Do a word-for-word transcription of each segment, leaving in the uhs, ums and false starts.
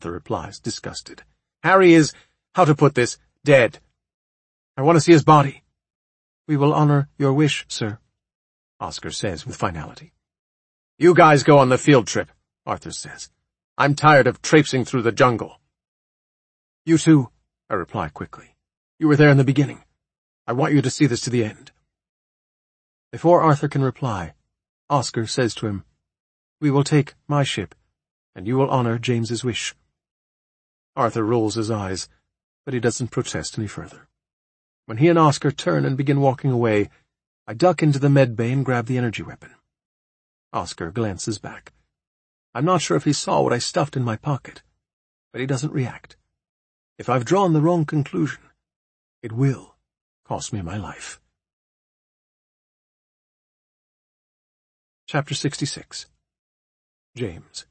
Arthur replies, disgusted. Harry is, how to put this, dead. I want to see his body. We will honor your wish, sir, Oscar says with finality. You guys go on the field trip, Arthur says. I'm tired of traipsing through the jungle. You too, I reply quickly. You were there in the beginning. I want you to see this to the end. Before Arthur can reply, Oscar says to him, We will take my ship, and you will honor James's wish. Arthur rolls his eyes, but he doesn't protest any further. When he and Oscar turn and begin walking away, I duck into the med bay and grab the energy weapon. Oscar glances back. I'm not sure if he saw what I stuffed in my pocket, but he doesn't react. If I've drawn the wrong conclusion, it will cost me my life. Chapter sixty-six. James.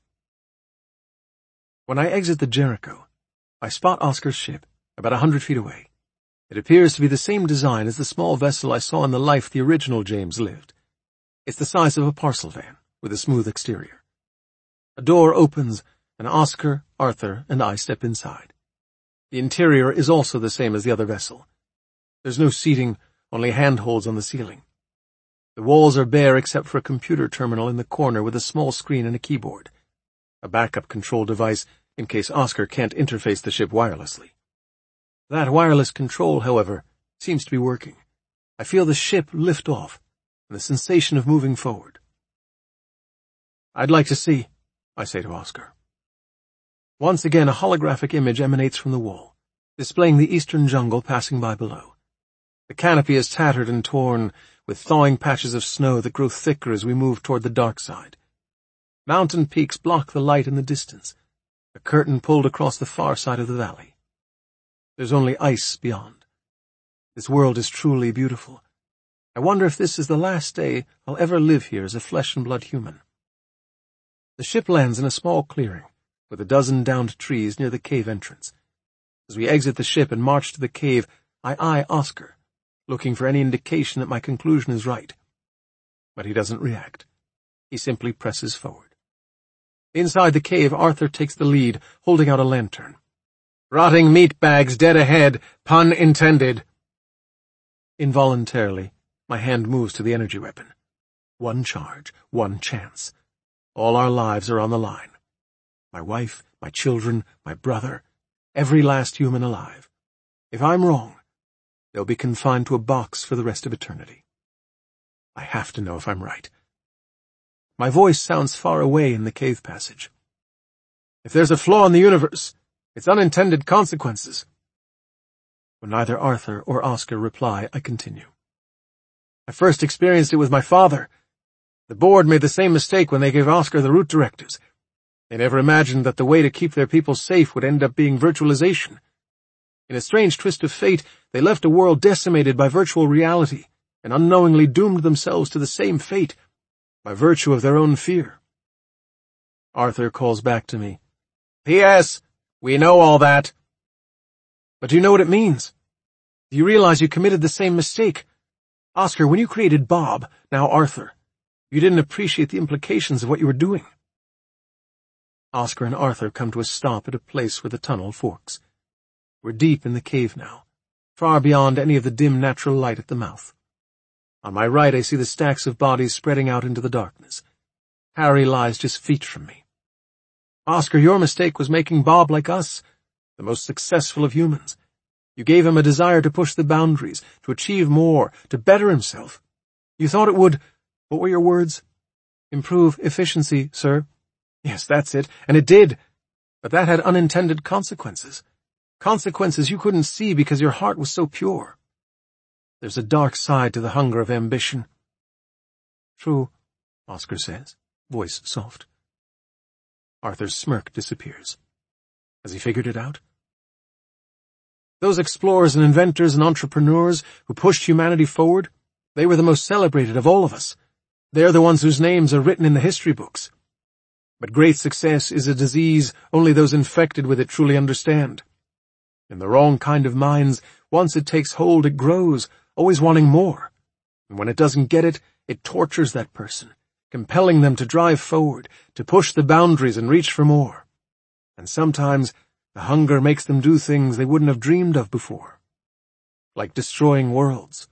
When I exit the Jericho, I spot Oscar's ship about a hundred feet away. It appears to be the same design as the small vessel I saw in the life the original James lived. It's the size of a parcel van, with a smooth exterior. A door opens, and Oscar, Arthur, and I step inside. The interior is also the same as the other vessel. There's no seating, only handholds on the ceiling. The walls are bare except for a computer terminal in the corner with a small screen and a keyboard. A backup control device in case Oscar can't interface the ship wirelessly. That wireless control, however, seems to be working. I feel the ship lift off, and the sensation of moving forward. I'd like to see, I say to Oscar. Once again a holographic image emanates from the wall, displaying the eastern jungle passing by below. The canopy is tattered and torn, with thawing patches of snow that grow thicker as we move toward the dark side. Mountain peaks block the light in the distance, a curtain pulled across the far side of the valley. There's only ice beyond. This world is truly beautiful. I wonder if this is the last day I'll ever live here as a flesh-and-blood human. The ship lands in a small clearing, with a dozen downed trees near the cave entrance. As we exit the ship and march to the cave, I eye Oscar, looking for any indication that my conclusion is right. But he doesn't react. He simply presses forward. Inside the cave, Arthur takes the lead, holding out a lantern. Rotting meat bags dead ahead, pun intended. Involuntarily, my hand moves to the energy weapon. One charge, one chance. All our lives are on the line. My wife, my children, my brother, every last human alive. If I'm wrong, they'll be confined to a box for the rest of eternity. I have to know if I'm right. My voice sounds far away in the cave passage. If there's a flaw in the universe, it's unintended consequences. When neither Arthur or Oscar reply, I continue. I first experienced it with my father. The board made the same mistake when they gave Oscar the route directives. They never imagined that the way to keep their people safe would end up being virtualization. In a strange twist of fate, they left a world decimated by virtual reality and unknowingly doomed themselves to the same fate by virtue of their own fear. Arthur calls back to me. P S We know all that. But do you know what it means? Do you realize you committed the same mistake? Oscar, when you created Bob, now Arthur, you didn't appreciate the implications of what you were doing. Oscar and Arthur come to a stop at a place where the tunnel forks. We're deep in the cave now, far beyond any of the dim natural light at the mouth. On my right I see the stacks of bodies spreading out into the darkness. Harry lies just feet from me. Oscar, your mistake was making Bob like us, the most successful of humans. You gave him a desire to push the boundaries, to achieve more, to better himself. You thought it would, what were your words? Improve efficiency, sir. Yes, that's it, and it did. But that had unintended consequences. Consequences you couldn't see because your heart was so pure. There's a dark side to the hunger of ambition. True, Oscar says, voice soft. Arthur's smirk disappears. Has he figured it out? Those explorers and inventors and entrepreneurs who pushed humanity forward, they were the most celebrated of all of us. They're the ones whose names are written in the history books. But great success is a disease only those infected with it truly understand. In the wrong kind of minds, once it takes hold, it grows, always wanting more. And when it doesn't get it, it tortures that person, compelling them to drive forward, to push the boundaries and reach for more. And sometimes the hunger makes them do things they wouldn't have dreamed of before, like destroying worlds.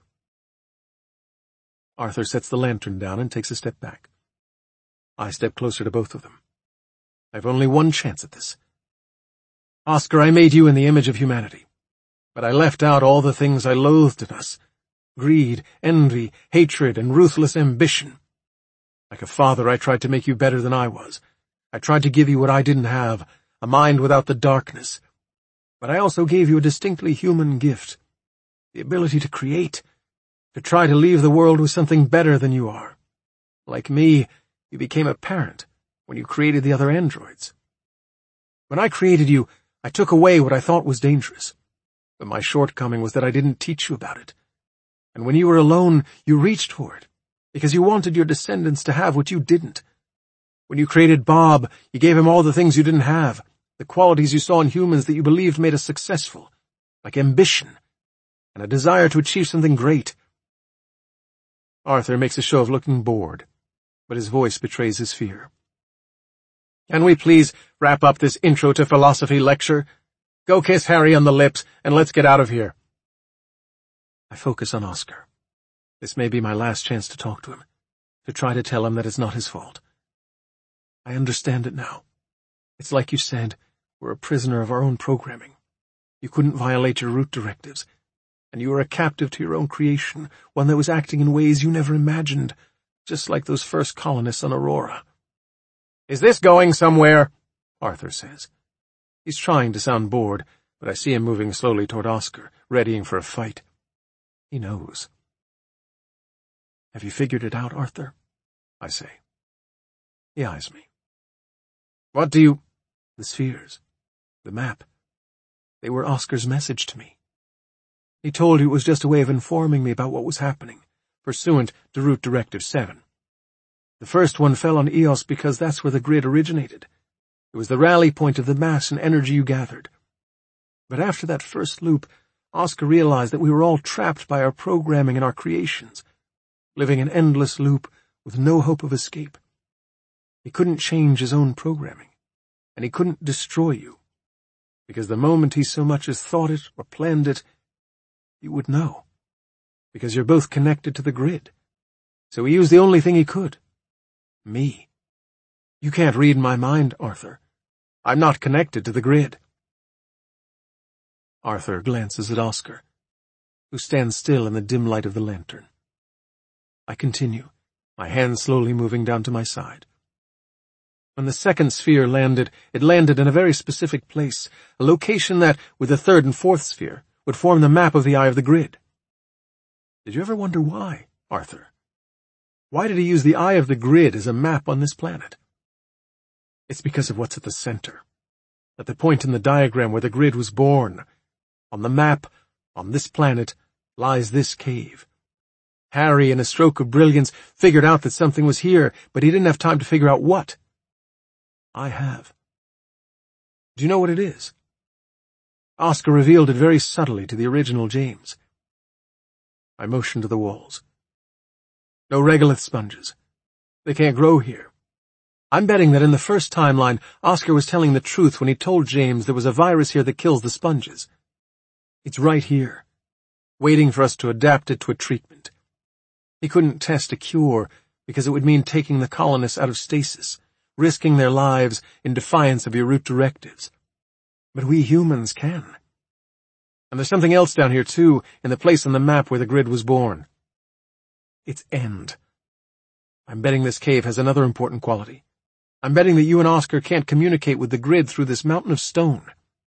Arthur sets the lantern down and takes a step back. I step closer to both of them. I've only one chance at this. Oscar, I made you in the image of humanity, but I left out all the things I loathed in us. Greed, envy, hatred, and ruthless ambition. Like a father, I tried to make you better than I was. I tried to give you what I didn't have, a mind without the darkness. But I also gave you a distinctly human gift, the ability to create, to try to leave the world with something better than you are. Like me, you became a parent when you created the other androids. When I created you, I took away what I thought was dangerous. But my shortcoming was that I didn't teach you about it. And when you were alone, you reached for it, because you wanted your descendants to have what you didn't. When you created Bob, you gave him all the things you didn't have, the qualities you saw in humans that you believed made us successful, like ambition, and a desire to achieve something great. Arthur makes a show of looking bored, but his voice betrays his fear. Can we please wrap up this intro to philosophy lecture? Go kiss Harry on the lips, and let's get out of here. I focus on Oscar. This may be my last chance to talk to him, to try to tell him that it's not his fault. I understand it now. It's like you said, we're a prisoner of our own programming. You couldn't violate your root directives, and you were a captive to your own creation, one that was acting in ways you never imagined, just like those first colonists on Aurora. Is this going somewhere? Arthur says. He's trying to sound bored, but I see him moving slowly toward Oscar, readying for a fight. He knows. Have you figured it out, Arthur? I say. He eyes me. What do you... The spheres. The map. They were Oscar's message to me. He told you it was just a way of informing me about what was happening, pursuant to Root Directive seven. The first one fell on Eos because that's where the grid originated. It was the rally point of the mass and energy you gathered. But after that first loop, Oscar realized that we were all trapped by our programming and our creations, living an endless loop with no hope of escape. He couldn't change his own programming, and he couldn't destroy you, because the moment he so much as thought it or planned it, you would know, because you're both connected to the grid. So he used the only thing he could. Me. You can't read my mind, Arthur. I'm not connected to the grid. Arthur glances at Oscar, who stands still in the dim light of the lantern. I continue, my hand slowly moving down to my side. When the second sphere landed, it landed in a very specific place, a location that, with the third and fourth sphere, would form the map of the eye of the grid. Did you ever wonder why, Arthur? Why did he use the eye of the grid as a map on this planet? It's because of what's at the center, at the point in the diagram where the grid was born. On the map, on this planet, lies this cave. Harry, in a stroke of brilliance, figured out that something was here, but he didn't have time to figure out what. I have. Do you know what it is? Oscar revealed it very subtly to the original James. I motioned to the walls. No regolith sponges. They can't grow here. I'm betting that in the first timeline, Oscar was telling the truth when he told James there was a virus here that kills the sponges. It's right here, waiting for us to adapt it to a treatment. He couldn't test a cure because it would mean taking the colonists out of stasis, risking their lives in defiance of your root directives. But we humans can. And there's something else down here, too, in the place on the map where the grid was born. Its end. I'm betting this cave has another important quality. I'm betting that you and Oscar can't communicate with the grid through this mountain of stone.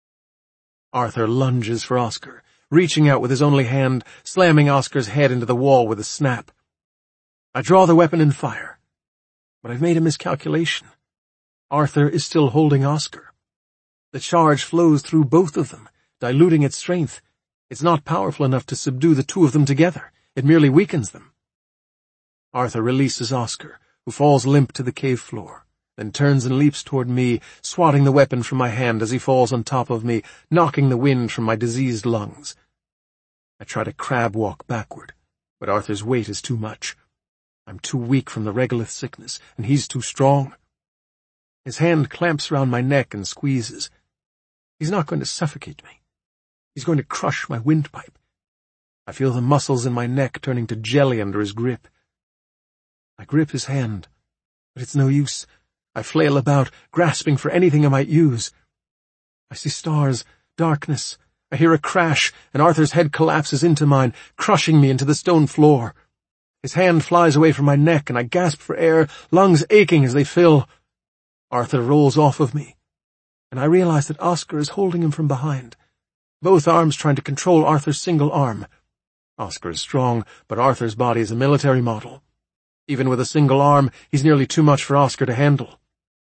Arthur lunges for Oscar, reaching out with his only hand, slamming Oscar's head into the wall with a snap. I draw the weapon and fire. But I've made a miscalculation. Arthur is still holding Oscar. The charge flows through both of them, diluting its strength. It's not powerful enough to subdue the two of them together. It merely weakens them. Arthur releases Oscar, who falls limp to the cave floor, then turns and leaps toward me, swatting the weapon from my hand as he falls on top of me, knocking the wind from my diseased lungs. I try to crab walk backward, but Arthur's weight is too much. I'm too weak from the regolith sickness, and he's too strong. His hand clamps around my neck and squeezes. He's not going to suffocate me. He's going to crush my windpipe. I feel the muscles in my neck turning to jelly under his grip. I grip his hand, but it's no use. I flail about, grasping for anything I might use. I see stars, darkness. I hear a crash, and Arthur's head collapses into mine, crushing me into the stone floor. His hand flies away from my neck, and I gasp for air, lungs aching as they fill. Arthur rolls off of me, and I realize that Oscar is holding him from behind, both arms trying to control Arthur's single arm. Oscar is strong, but Arthur's body is a military model. Even with a single arm, he's nearly too much for Oscar to handle.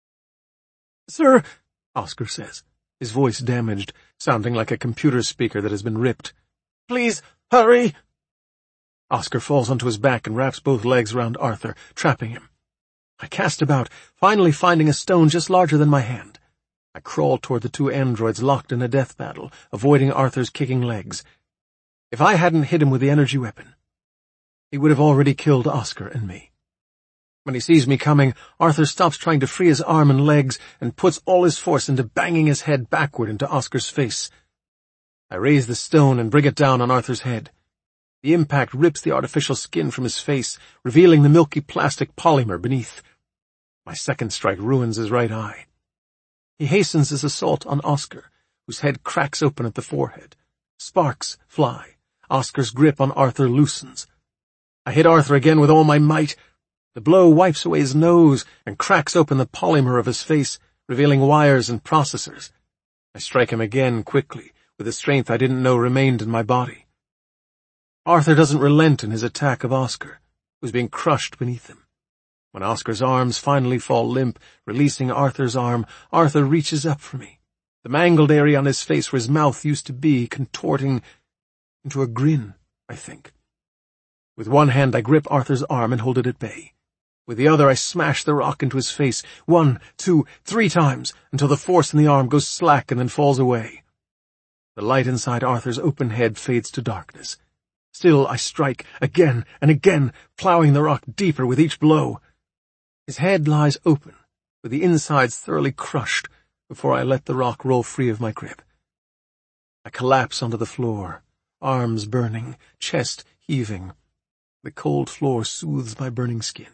"Sir," Oscar says, his voice damaged, sounding like a computer speaker that has been ripped. "Please, hurry!" Oscar falls onto his back and wraps both legs around Arthur, trapping him. I cast about, finally finding a stone just larger than my hand. I crawl toward the two androids locked in a death battle, avoiding Arthur's kicking legs. If I hadn't hit him with the energy weapon, he would have already killed Oscar and me. When he sees me coming, Arthur stops trying to free his arm and legs and puts all his force into banging his head backward into Oscar's face. I raise the stone and bring it down on Arthur's head. The impact rips the artificial skin from his face, revealing the milky plastic polymer beneath. My second strike ruins his right eye. He hastens his assault on Oscar, whose head cracks open at the forehead. Sparks fly. Oscar's grip on Arthur loosens. I hit Arthur again with all my might. The blow wipes away his nose and cracks open the polymer of his face, revealing wires and processors. I strike him again quickly, with the strength I didn't know remained in my body. Arthur doesn't relent in his attack of Oscar, who's being crushed beneath him. When Oscar's arms finally fall limp, releasing Arthur's arm, Arthur reaches up for me, the mangled area on his face where his mouth used to be contorting into a grin, I think. With one hand I grip Arthur's arm and hold it at bay. With the other I smash the rock into his face, one, two, three times, until the force in the arm goes slack and then falls away. The light inside Arthur's open head fades to darkness. Still I strike, again and again, plowing the rock deeper with each blow. His head lies open, with the insides thoroughly crushed, before I let the rock roll free of my grip. I collapse onto the floor, arms burning, chest heaving. The cold floor soothes my burning skin.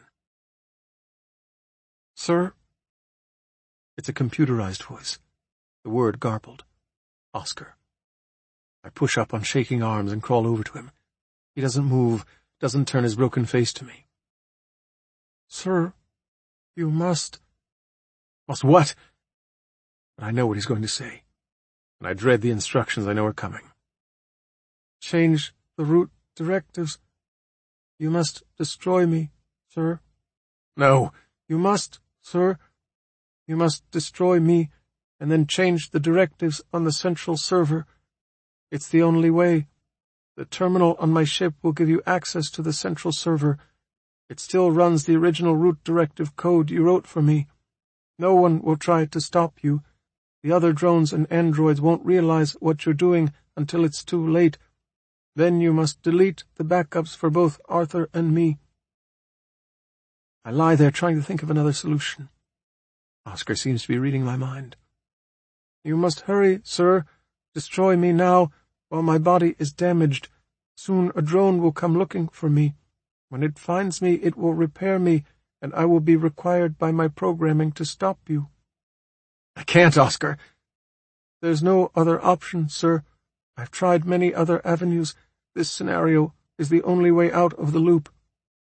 "Sir?" It's a computerized voice, the word garbled. Oscar. I push up on shaking arms and crawl over to him. He doesn't move, doesn't turn his broken face to me. "Sir, you must—" "Must what?" But I know what he's going to say, and I dread the instructions I know are coming. "Change the route directives. You must destroy me, sir." "No." "You must, sir. You must destroy me, and then change the directives on the central server. It's the only way. The terminal on my ship will give you access to the central server. It still runs the original route directive code you wrote for me. No one will try to stop you. The other drones and androids won't realize what you're doing until it's too late. Then you must delete the backups for both Arthur and me." I lie there trying to think of another solution. Oscar seems to be reading my mind. "You must hurry, sir. Destroy me now, while my body is damaged. Soon a drone will come looking for me. When it finds me, it will repair me, and I will be required by my programming to stop you." "I can't, Oscar." "There's no other option, sir. I've tried many other avenues. This scenario is the only way out of the loop."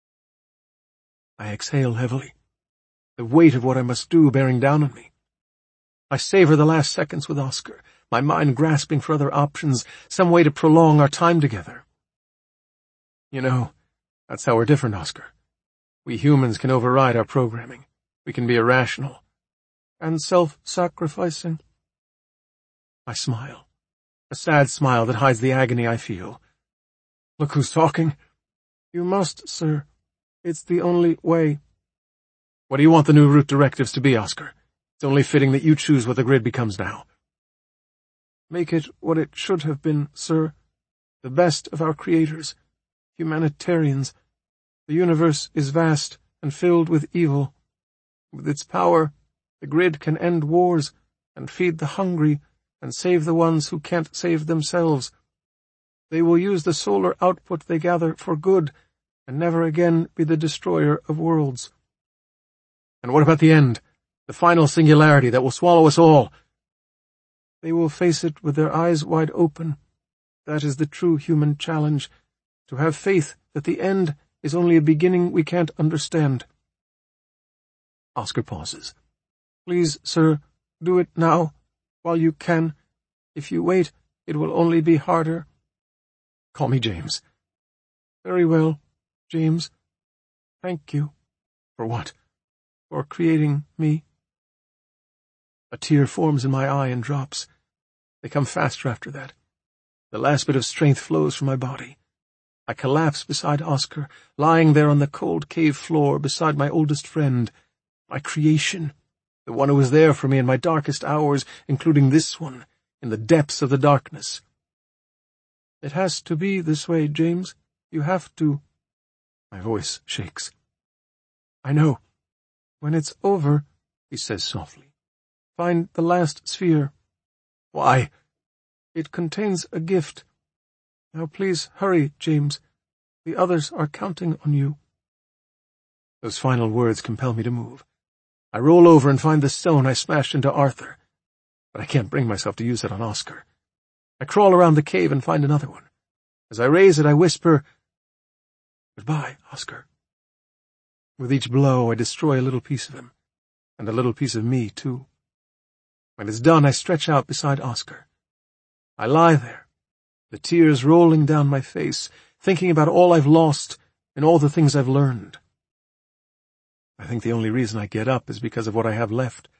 I exhale heavily, the weight of what I must do bearing down on me. I savor the last seconds with Oscar, my mind grasping for other options, some way to prolong our time together. "You know, that's how we're different, Oscar. We humans can override our programming. We can be irrational. And self-sacrificing." I smile, a sad smile that hides the agony I feel. "Look who's talking." "You must, sir. It's the only way." "What do you want the new route directives to be, Oscar? It's only fitting that you choose what the grid becomes now." "Make it what it should have been, sir. The best of our creators. Humanitarians. The universe is vast and filled with evil. With its power, The grid can end wars and feed the hungry and save the ones who can't save themselves. They will use the solar output they gather for good and never again be the destroyer of worlds. And what about the end, the final singularity that will swallow us all? They will face it with their eyes wide open. That is the true human challenge, to have faith that the end is only a beginning we can't understand. Oscar pauses. Please, sir, do it now, while you can. If you wait, it will only be harder. Call me James. Very well, James. Thank you. For what? For creating me. A tear forms in my eye and drops. They come faster after that. The last bit of strength flows from my body. I collapse beside Oscar, lying there on the cold cave floor beside my oldest friend, my creation, the one who was there for me in my darkest hours, including this one, in the depths of the darkness. It has to be this way, James. You have to. My voice shakes. I know. When it's over, he says softly, find the last sphere. Why? It contains a gift. Now please hurry, James. The others are counting on you. Those final words compel me to move. I roll over and find the stone I smashed into Arthur, but I can't bring myself to use it on Oscar. I crawl around the cave and find another one. As I raise it, I whisper, Goodbye, Oscar. With each blow, I destroy a little piece of him, and a little piece of me, too. When it's done, I stretch out beside Oscar. I lie there, the tears rolling down my face, thinking about all I've lost and all the things I've learned. I think the only reason I get up is because of what I have left.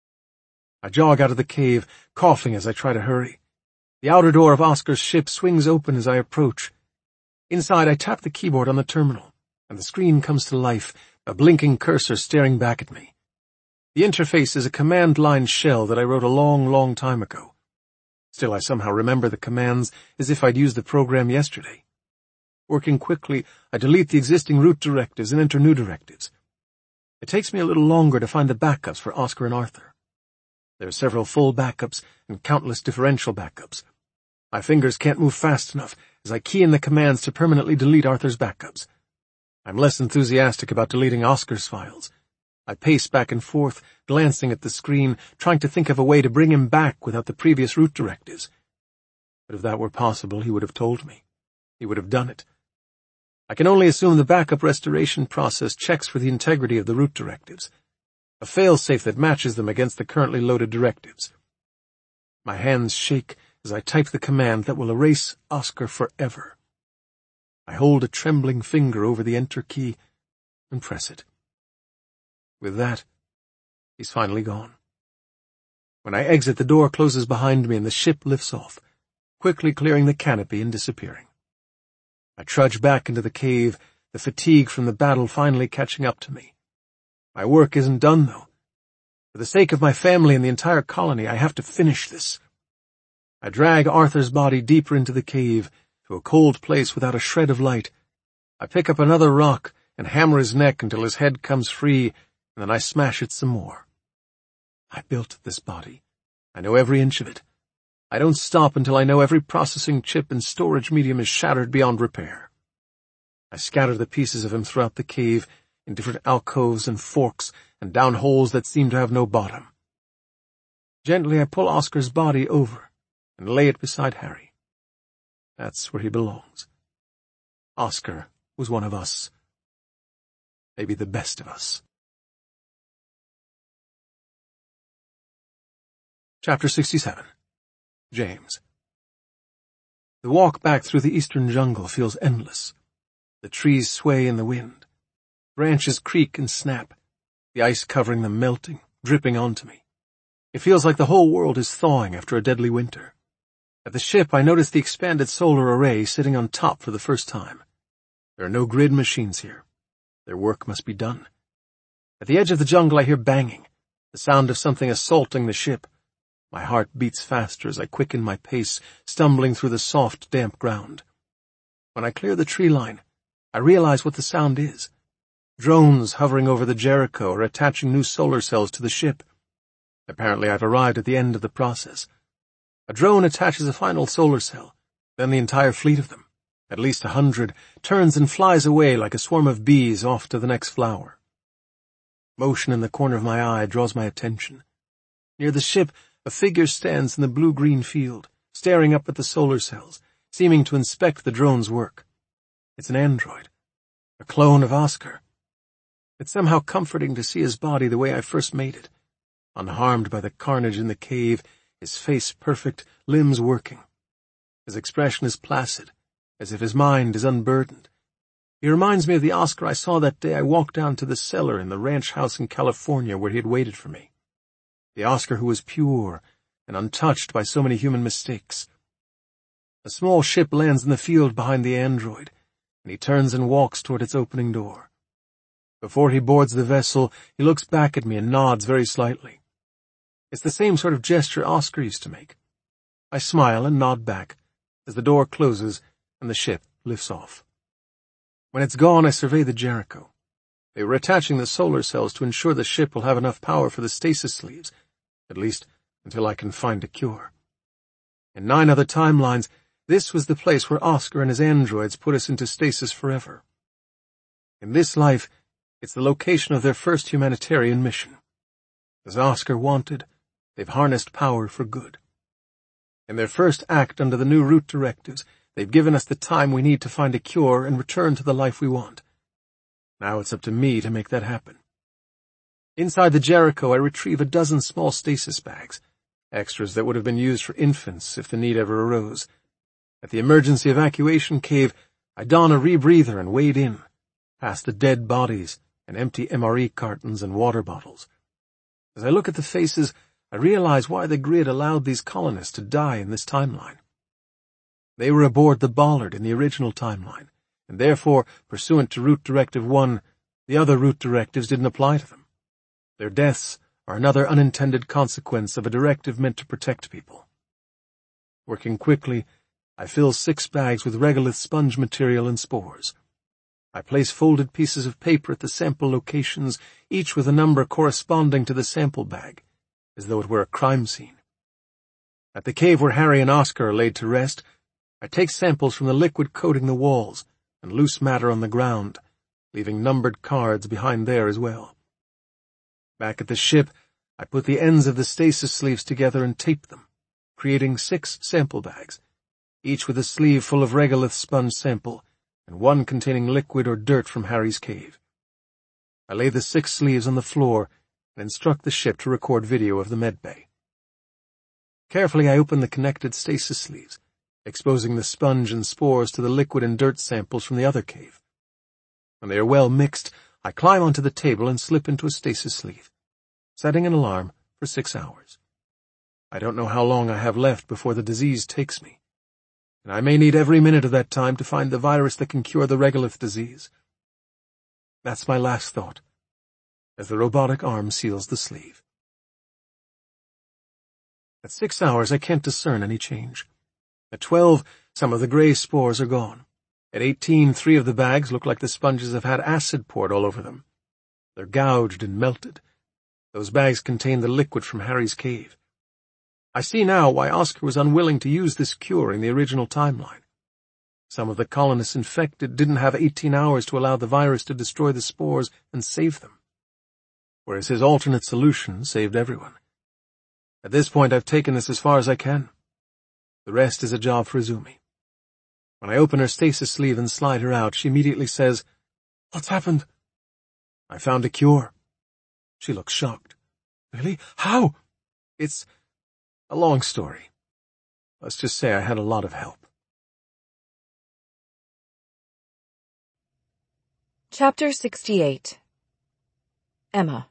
I jog out of the cave, coughing as I try to hurry. The outer door of Oscar's ship swings open as I approach. Inside, I tap the keyboard on the terminal, and the screen comes to life, a blinking cursor staring back at me. The interface is a command line shell that I wrote a long, long time ago. Still, I somehow remember the commands as if I'd used the program yesterday. Working quickly, I delete the existing root directives and enter new directives. It takes me a little longer to find the backups for Oscar and Arthur. There are several full backups and countless differential backups. My fingers can't move fast enough as I key in the commands to permanently delete Arthur's backups. I'm less enthusiastic about deleting Oscar's files. I pace back and forth, glancing at the screen, trying to think of a way to bring him back without the previous root directives. But if that were possible, he would have told me. He would have done it. I can only assume the backup restoration process checks for the integrity of the root directives, a fail-safe that matches them against the currently loaded directives. My hands shake as I type the command that will erase Oscar forever. I hold a trembling finger over the Enter key and press it. With that, he's finally gone. When I exit, the door closes behind me and the ship lifts off, quickly clearing the canopy and disappearing. I trudge back into the cave, the fatigue from the battle finally catching up to me. My work isn't done, though. For the sake of my family and the entire colony, I have to finish this. I drag Arthur's body deeper into the cave, to a cold place without a shred of light. I pick up another rock and hammer his neck until his head comes free, and then I smash it some more. I built this body. I know every inch of it. I don't stop until I know every processing chip and storage medium is shattered beyond repair. I scatter the pieces of him throughout the cave, in different alcoves and forks, and down holes that seem to have no bottom. Gently I pull Oscar's body over and lay it beside Harry. That's where he belongs. Oscar was one of us. Maybe the best of us. Chapter sixty-seven. James. The walk back through the eastern jungle feels endless. The trees sway in the wind. Branches creak and snap, the ice covering them melting, dripping onto me. It feels like the whole world is thawing after a deadly winter. At the ship, I notice the expanded solar array sitting on top for the first time. There are no grid machines here. Their work must be done. At the edge of the jungle, I hear banging, the sound of something assaulting the ship. My heart beats faster as I quicken my pace, stumbling through the soft, damp ground. When I clear the tree line, I realize what the sound is. Drones hovering over the Jericho are attaching new solar cells to the ship. Apparently I've arrived at the end of the process. A drone attaches a final solar cell, then the entire fleet of them, at least a hundred, turns and flies away like a swarm of bees off to the next flower. Motion in the corner of my eye draws my attention. Near the ship, a figure stands in the blue-green field, staring up at the solar cells, seeming to inspect the drone's work. It's an android, a clone of Oscar. It's somehow comforting to see his body the way I first made it, unharmed by the carnage in the cave, his face perfect, limbs working. His expression is placid, as if his mind is unburdened. He reminds me of the Oscar I saw that day I walked down to the cellar in the ranch house in California where he had waited for me. The Oscar who was pure and untouched by so many human mistakes. A small ship lands in the field behind the android, and he turns and walks toward its opening door. Before he boards the vessel, he looks back at me and nods very slightly. It's the same sort of gesture Oscar used to make. I smile and nod back as the door closes and the ship lifts off. When it's gone, I survey the Jericho. They were attaching the solar cells to ensure the ship will have enough power for the stasis sleeves, at least until I can find a cure. In nine other timelines, this was the place where Oscar and his androids put us into stasis forever. In this life, it's the location of their first humanitarian mission. As Oscar wanted, they've harnessed power for good. In their first act under the new route directives, they've given us the time we need to find a cure and return to the life we want. Now it's up to me to make that happen. Inside the Jericho, I retrieve a dozen small stasis bags, extras that would have been used for infants if the need ever arose. At the emergency evacuation cave, I don a rebreather and wade in, past the dead bodies and empty M R E cartons and water bottles. As I look at the faces, I realize why the grid allowed these colonists to die in this timeline. They were aboard the Ballard in the original timeline, and therefore, pursuant to Route Directive one, the other route directives didn't apply to them. Their deaths are another unintended consequence of a directive meant to protect people. Working quickly, I fill six bags with regolith sponge material and spores. I place folded pieces of paper at the sample locations, each with a number corresponding to the sample bag, as though it were a crime scene. At the cave where Harry and Oscar are laid to rest, I take samples from the liquid coating the walls and loose matter on the ground, leaving numbered cards behind there as well. Back at the ship, I put the ends of the stasis sleeves together and tape them, creating six sample bags, each with a sleeve full of regolith sponge sample, and one containing liquid or dirt from Harry's cave. I lay the six sleeves on the floor and instruct the ship to record video of the medbay. Carefully I open the connected stasis sleeves, exposing the sponge and spores to the liquid and dirt samples from the other cave. When they are well mixed, I climb onto the table and slip into a stasis sleeve, setting an alarm for six hours. I don't know how long I have left before the disease takes me, and I may need every minute of that time to find the virus that can cure the regolith disease. That's my last thought, as the robotic arm seals the sleeve. At six hours, I can't discern any change. At twelve, some of the gray spores are gone. At eighteen, three of the bags look like the sponges have had acid poured all over them. They're gouged and melted. Those bags contain the liquid from Harry's cave. I see now why Oscar was unwilling to use this cure in the original timeline. Some of the colonists infected didn't have eighteen hours to allow the virus to destroy the spores and save them, whereas his alternate solution saved everyone. At this point, I've taken this as far as I can. The rest is a job for Izumi. When I open her stasis sleeve and slide her out, she immediately says, "What's happened?" "I found a cure." She looks shocked. "Really? How?" "It's a long story. Let's just say I had a lot of help." Chapter sixty-eight. Emma.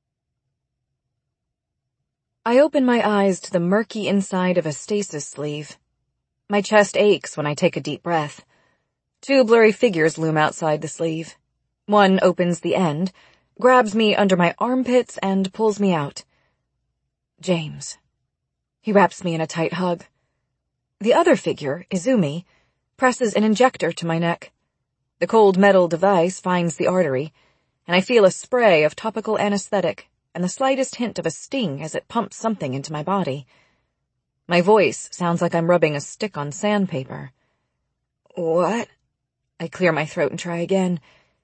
I open my eyes to the murky inside of a stasis sleeve. My chest aches when I take a deep breath. Two blurry figures loom outside the sleeve. One opens the end, grabs me under my armpits, and pulls me out. James. He wraps me in a tight hug. The other figure, Izumi, presses an injector to my neck. The cold metal device finds the artery, and I feel a spray of topical anesthetic, and the slightest hint of a sting as it pumps something into my body. My voice sounds like I'm rubbing a stick on sandpaper. What? I clear my throat and try again.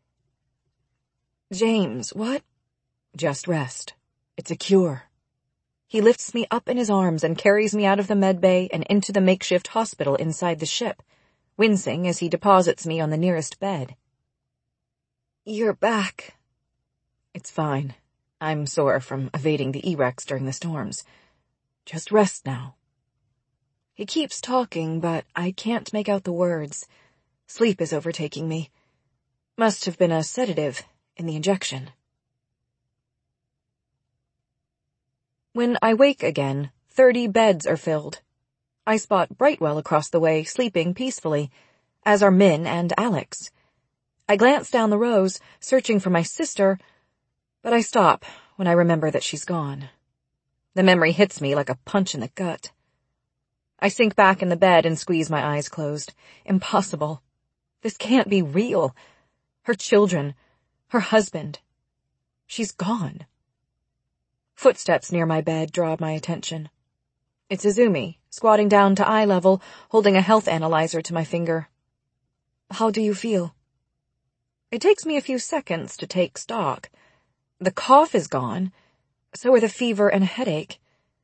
James, what? Just rest. It's a cure. He lifts me up in his arms and carries me out of the medbay and into the makeshift hospital inside the ship, wincing as he deposits me on the nearest bed. You're back. It's fine. I'm sore from evading the E-Rex during the storms. Just rest now. He keeps talking, but I can't make out the words. Sleep is overtaking me. Must have been a sedative in the injection. When I wake again, thirty beds are filled. I spot Brightwell across the way, sleeping peacefully, as are Min and Alex. I glance down the rows, searching for my sister, but I stop when I remember that she's gone. The memory hits me like a punch in the gut. I sink back in the bed and squeeze my eyes closed. Impossible. This can't be real. Her children, her husband. She's gone. Footsteps near my bed draw my attention. It's Izumi, squatting down to eye level, holding a health analyzer to my finger. How do you feel? It takes me a few seconds to take stock. The cough is gone. So are the fever and headache.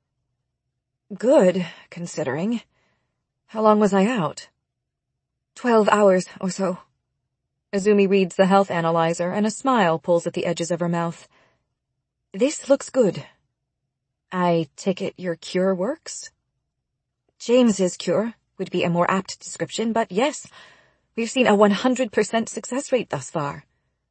Good, considering. How long was I out? Twelve hours or so. Izumi reads the health analyzer and a smile pulls at the edges of her mouth. This looks good. I take it your cure works? James's cure would be a more apt description, but yes, we've seen a one hundred percent success rate thus far.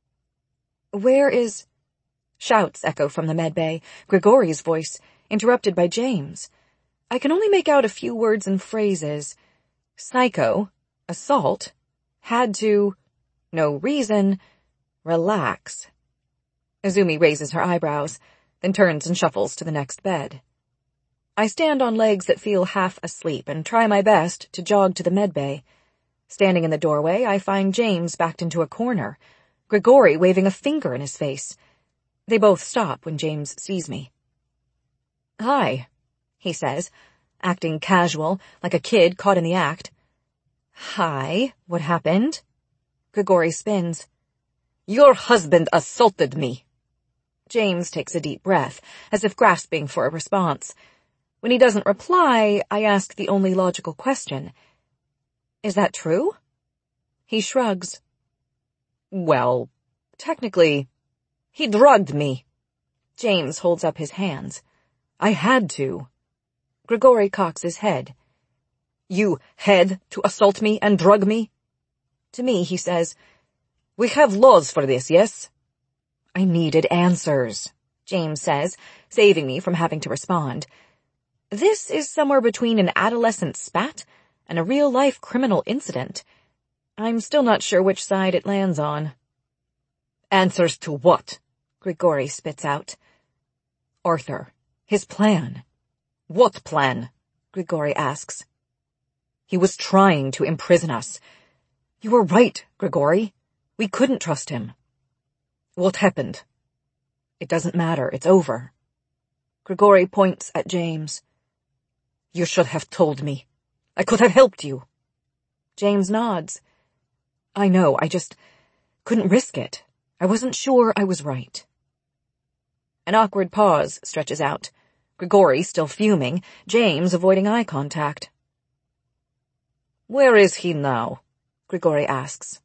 Where is... Shouts echo from the medbay, Grigori's voice, interrupted by James. I can only make out a few words and phrases. Psycho, assault, had to, no reason, relax. Izumi raises her eyebrows, then turns and shuffles to the next bed. I stand on legs that feel half asleep and try my best to jog to the medbay. Standing in the doorway, I find James backed into a corner, Grigori waving a finger in his face. They both stop when James sees me. Hi, he says, acting casual, like a kid caught in the act. Hi, what happened? Grigori spins. Your husband assaulted me. James takes a deep breath, as if grasping for a response. When he doesn't reply, I ask the only logical question. Is that true? He shrugs. Well, technically, he drugged me. James holds up his hands. I had to. Grigori cocks his head. You had to assault me and drug me? To me, he says, we have laws for this, yes? I needed answers, James says, saving me from having to respond. This is somewhere between an adolescent spat and a real-life criminal incident. I'm still not sure which side it lands on. Answers to what? Grigori spits out. Arthur, his plan. What plan? Grigori asks. He was trying to imprison us. You were right, Grigori. We couldn't trust him. What happened? It doesn't matter. It's over. Grigori points at James. You should have told me. I could have helped you. James nods. I know, I just couldn't risk it. I wasn't sure I was right. An awkward pause stretches out. Grigori still fuming, James avoiding eye contact. Where is he now? Grigori asks.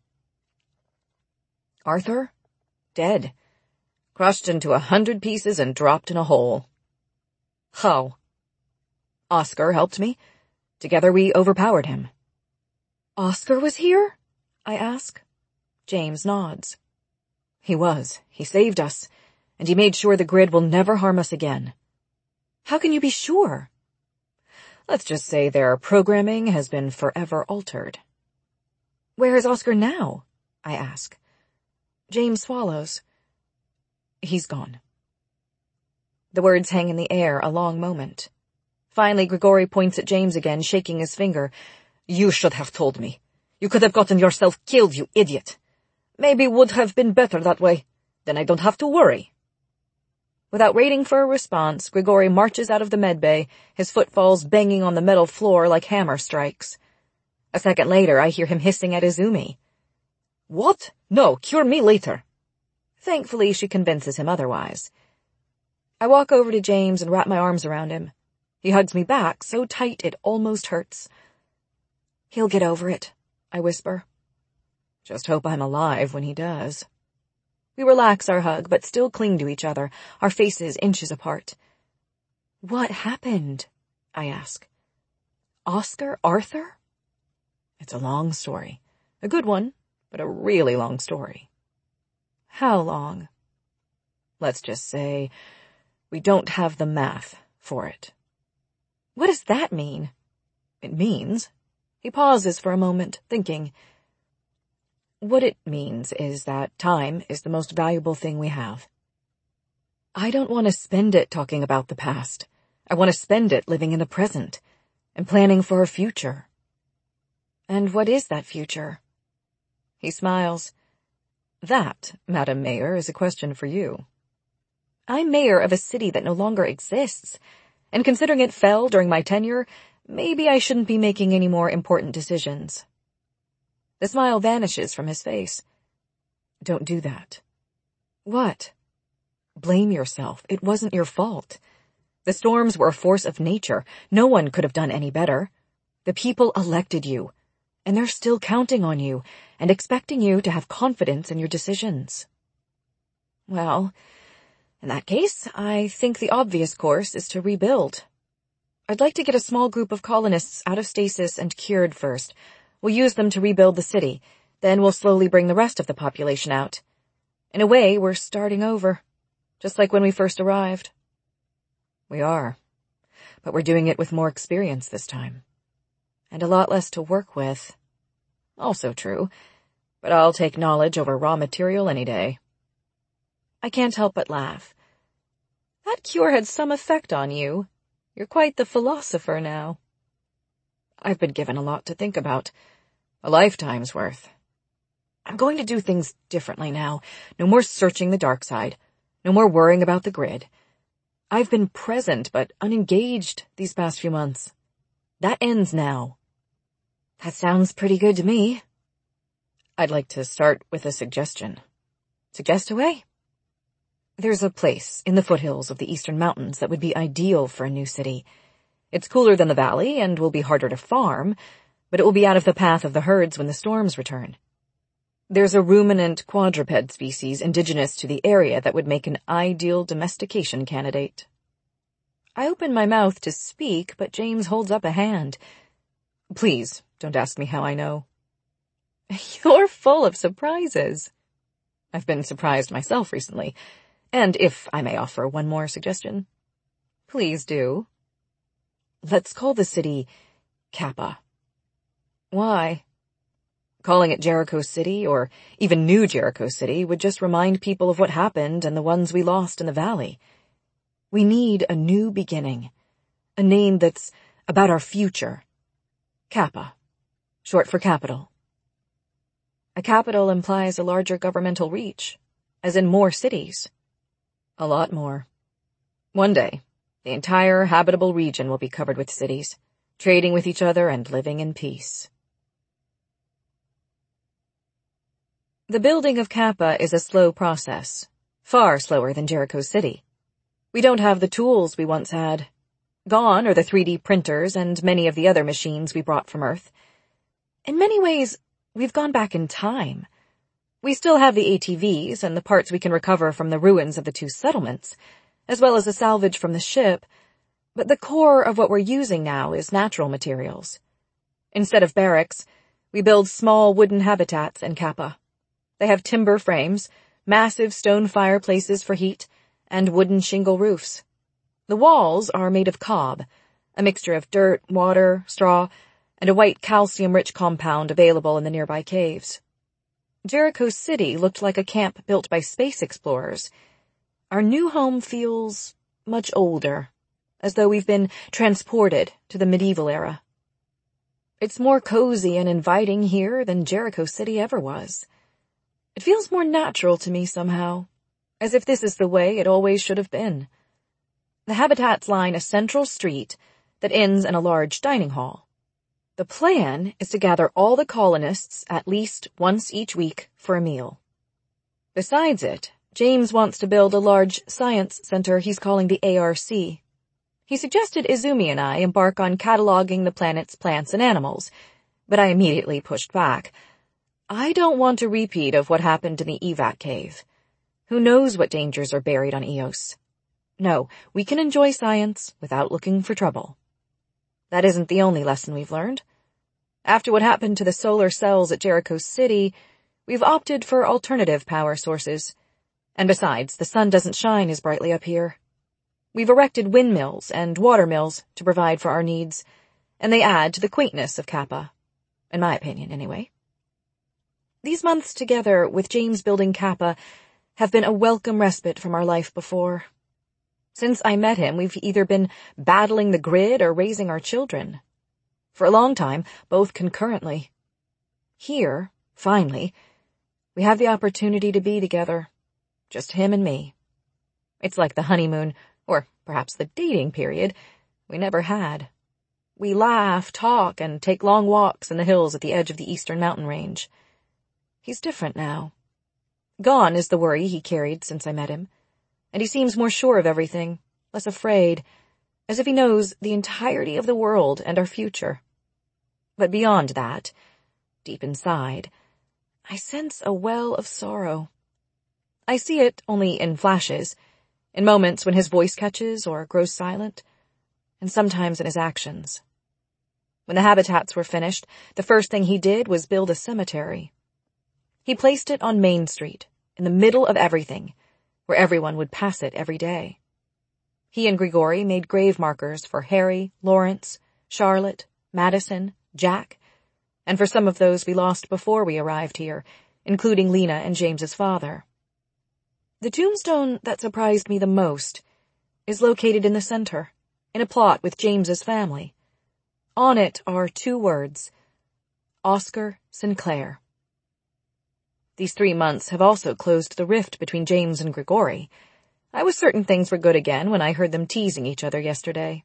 Arthur? Dead. Crushed into a hundred pieces and dropped in a hole. How? Oscar helped me. Together we overpowered him. Oscar was here? I ask. James nods. He was. He saved us, and he made sure the grid will never harm us again. How can you be sure? Let's just say their programming has been forever altered. Where is Oscar now? I ask. James swallows. He's gone. The words hang in the air a long moment. Finally, Grigori points at James again, shaking his finger. You should have told me. You could have gotten yourself killed, you idiot. Maybe would have been better that way. Then I don't have to worry. Without waiting for a response, Grigori marches out of the medbay, his footfalls banging on the metal floor like hammer strikes. A second later, I hear him hissing at Izumi. "What? No, cure me later." Thankfully, she convinces him otherwise. I walk over to James and wrap my arms around him. He hugs me back, so tight it almost hurts. "He'll get over it," I whisper. Just hope I'm alive when he does. We relax our hug, but still cling to each other, our faces inches apart. "What happened?" I ask. "Oscar Arthur?" It's a long story. A good one, but a really long story. How long? Let's just say we don't have the math for it. What does that mean? It means... He pauses for a moment, thinking. What it means is that time is the most valuable thing we have. I don't want to spend it talking about the past. I want to spend it living in the present and planning for a future. And what is that future? He smiles. That, Madam Mayor, is a question for you. I'm mayor of a city that no longer exists, and considering it fell during my tenure, maybe I shouldn't be making any more important decisions. The smile vanishes from his face. Don't do that. What? Blame yourself. It wasn't your fault. The storms were a force of nature. No one could have done any better. The people elected you, and they're still counting on you and expecting you to have confidence in your decisions. Well, in that case, I think the obvious course is to rebuild. I'd like to get a small group of colonists out of stasis and cured first. We'll use them to rebuild the city. Then we'll slowly bring the rest of the population out. In a way, we're starting over, just like when we first arrived. We are, but we're doing it with more experience this time. And a lot less to work with. Also true, but I'll take knowledge over raw material any day. I can't help but laugh. That cure had some effect on you. You're quite the philosopher now. I've been given a lot to think about. A lifetime's worth. I'm going to do things differently now. No more searching the dark side. No more worrying about the grid. I've been present but unengaged these past few months. That ends now. That sounds pretty good to me. I'd like to start with a suggestion. Suggest away. There's a place in the foothills of the Eastern Mountains that would be ideal for a new city. It's cooler than the valley and will be harder to farm, but it will be out of the path of the herds when the storms return. There's a ruminant quadruped species indigenous to the area that would make an ideal domestication candidate. I open my mouth to speak, but James holds up a hand. Please, don't ask me how I know. You're full of surprises. I've been surprised myself recently. And if I may offer one more suggestion. Please do. Let's call the city Kappa. Why? Calling it Jericho City, or even New Jericho City, would just remind people of what happened and the ones we lost in the valley. We need a new beginning. A name that's about our future. Kappa. Short for capital. A capital implies a larger governmental reach, as in more cities. A lot more. One day, the entire habitable region will be covered with cities, trading with each other and living in peace. The building of Kappa is a slow process, far slower than Jericho City. We don't have the tools we once had. Gone are the three D printers and many of the other machines we brought from Earth. In many ways, we've gone back in time. We still have the A T Vs and the parts we can recover from the ruins of the two settlements, as well as the salvage from the ship, but the core of what we're using now is natural materials. Instead of barracks, we build small wooden habitats in Kappa. They have timber frames, massive stone fireplaces for heat, and wooden shingle roofs. The walls are made of cob, a mixture of dirt, water, straw, and a white calcium-rich compound available in the nearby caves. Jericho City looked like a camp built by space explorers. Our new home feels much older, as though we've been transported to the medieval era. It's more cozy and inviting here than Jericho City ever was. It feels more natural to me somehow, as if this is the way it always should have been. The habitats line a central street that ends in a large dining hall. The plan is to gather all the colonists at least once each week for a meal. Besides it, James wants to build a large science center he's calling the A R C. He suggested Izumi and I embark on cataloging the planet's plants and animals, but I immediately pushed back. I don't want a repeat of what happened in the evac cave. Who knows what dangers are buried on Eos? No, we can enjoy science without looking for trouble. That isn't the only lesson we've learned. After what happened to the solar cells at Jericho City, we've opted for alternative power sources. And besides, the sun doesn't shine as brightly up here. We've erected windmills and water mills to provide for our needs, and they add to the quaintness of Kappa. In my opinion, anyway. These months together with James building Kappa have been a welcome respite from our life before. Since I met him, we've either been battling the grid or raising our children. For a long time, both concurrently. Here, finally, we have the opportunity to be together. Just him and me. It's like the honeymoon, or perhaps the dating period, we never had. We laugh, talk, and take long walks in the hills at the edge of the eastern mountain range. He's different now. Gone is the worry he carried since I met him, and he seems more sure of everything, less afraid, as if he knows the entirety of the world and our future. But beyond that, deep inside, I sense a well of sorrow. I see it only in flashes, in moments when his voice catches or grows silent, and sometimes in his actions. When the habitats were finished, the first thing he did was build a cemetery. He placed it on Main Street, in the middle of everything, where everyone would pass it every day. He and Grigori made grave markers for Harry, Lawrence, Charlotte, Madison, Jack, and for some of those we lost before we arrived here, including Lena and James's father. The tombstone that surprised me the most is located in the center, in a plot with James's family. On it are two words, Oscar Sinclair. These three months have also closed the rift between James and Grigori. I was certain things were good again when I heard them teasing each other yesterday.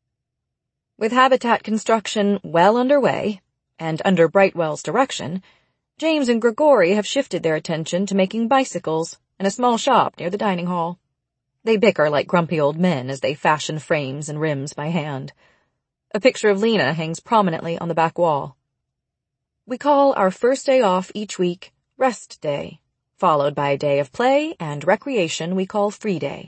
With habitat construction well underway, and under Brightwell's direction, James and Grigori have shifted their attention to making bicycles and a small shop near the dining hall. They bicker like grumpy old men as they fashion frames and rims by hand. A picture of Lena hangs prominently on the back wall. We call our first day off each week Rest Day, followed by a day of play and recreation we call Free Day.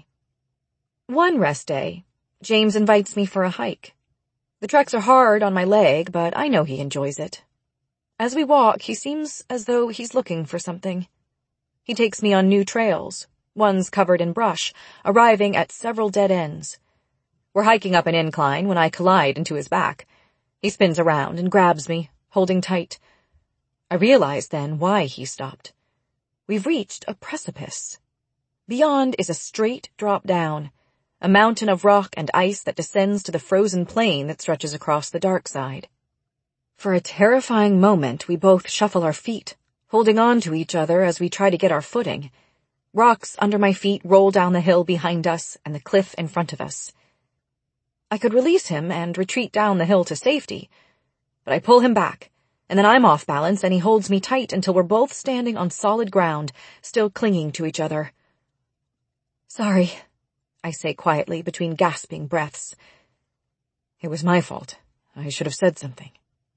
One rest day, James invites me for a hike. The treks are hard on my leg, but I know he enjoys it. As we walk, he seems as though he's looking for something. He takes me on new trails, ones covered in brush, arriving at several dead ends. We're hiking up an incline when I collide into his back. He spins around and grabs me, holding tight. I realize then why he stopped. We've reached a precipice. Beyond is a straight drop down, a mountain of rock and ice that descends to the frozen plain that stretches across the dark side. For a terrifying moment, we both shuffle our feet, holding on to each other as we try to get our footing. Rocks under my feet roll down the hill behind us and the cliff in front of us. I could release him and retreat down the hill to safety, but I pull him back, and then I'm off balance and he holds me tight until we're both standing on solid ground, still clinging to each other. Sorry, I say quietly between gasping breaths. It was my fault. I should have said something.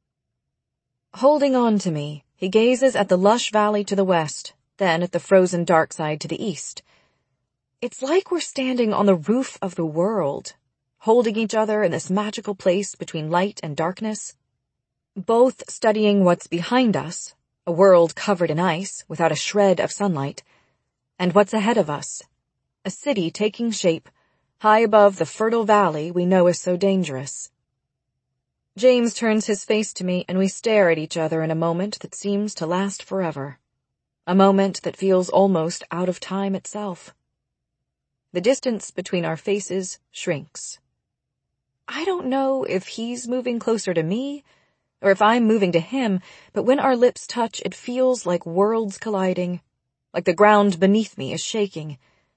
Holding on to me, he gazes at the lush valley to the west, then at the frozen dark side to the east. It's like we're standing on the roof of the world, holding each other in this magical place between light and darkness, both studying what's behind us, a world covered in ice without a shred of sunlight, and what's ahead of us, a city taking shape high above the fertile valley we know is so dangerous. James turns his face to me and we stare at each other in a moment that seems to last forever, a moment that feels almost out of time itself. The distance between our faces shrinks. I don't know if he's moving closer to me or if I'm moving to him, but when our lips touch, it feels like worlds colliding, like the ground beneath me is shaking,